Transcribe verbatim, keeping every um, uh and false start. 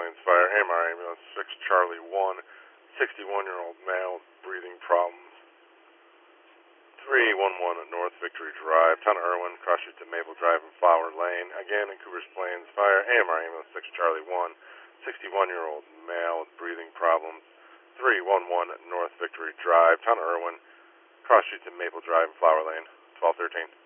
Plains Fire, A M R Ambulance six Charlie one, sixty-one-year-old male with breathing problems. three one one North Victory Drive, Town of Irwin, cross street to Maple Drive and Flower Lane. Again, in Coopers Plains Fire, A M R Ambulance six Charlie one, sixty-one-year-old male with breathing problems. three one one North Victory Drive, Town of Irwin, cross street to Maple Drive and Flower Lane, twelve thirteen.